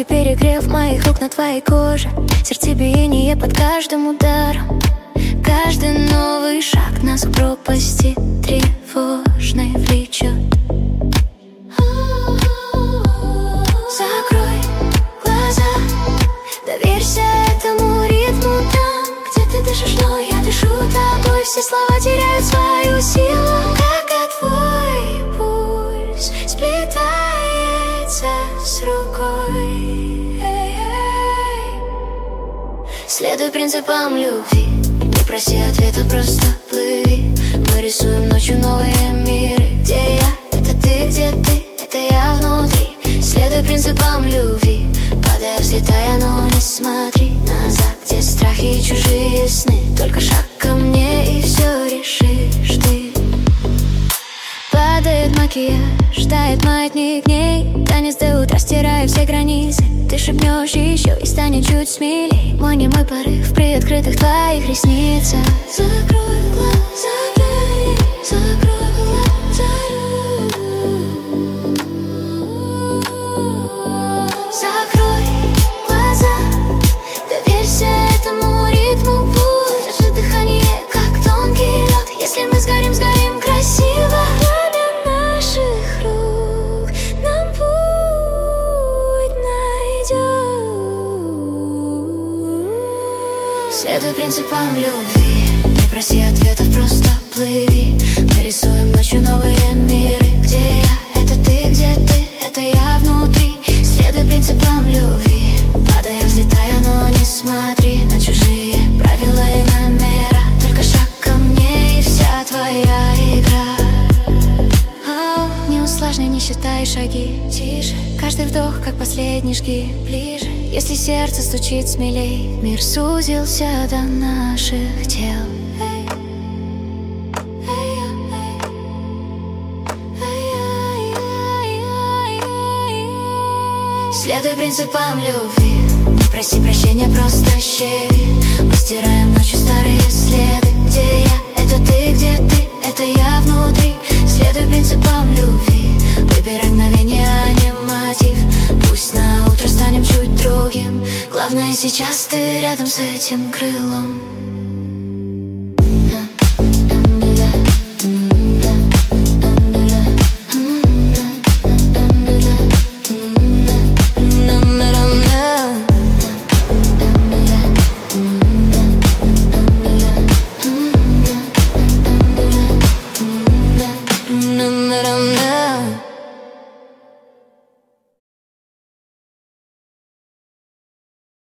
Легкий перегрев моих рук на твоей коже, сердцебиение под каждым ударом. Каждый новый шаг нас к пропасти тревожной влечет. Закрой глаза, доверься этому ритму. Там, где ты дышишь, но я дышу тобой. Все слова теряют свою силу, как твой пульс сплетается с рукой. Следуй принципам любви, не проси ответа, просто плыви. Мы рисуем ночью новые миры. Где я? Это ты, где ты? Это я внутри. Следуй принципам любви, падая, взлетая, но не смотри назад, где страхи и чужие сны. Только шаг ко мне, и все решишь ты. Падает макияж, тает маятник дней. Танец до утра, стирая все границы. Ты шепнешь еще и станет чуть смелей. Мой немой порыв при открытых твоих ресницах. Закрой глаза, закрой глаза. Закрой глаза, доверься этому ритму. Пусть наше дыхание, как тонкий лед. Если мы сгорим, сгорим красиво. Пламя наших рук нам путь найдет. Следуй принципам любви, не проси ответов, просто плыви. Мы рисуем ночью новые миры. Где я? Это ты, где ты? Это я внутри. Следуй принципам любви, падая, взлетая, но не смотри на чужие правила и намера. Только шаг ко мне, и вся твоя игра. Не усложняй, не считай шаги, тише. Каждый вдох, как последний, жги ближе. Если сердце стучит смелей, мир сузился до наших тел. Следуй принципам любви, не проси прощения, просто щери. Мы стираем ночью старые следы. Где я? Это ты, где ты? Это я внутри. Следуй принципам любви, выбирай мгновение, а не мотив. Пусть на утро станем чуть другим. Главное, сейчас ты рядом с этим крылом.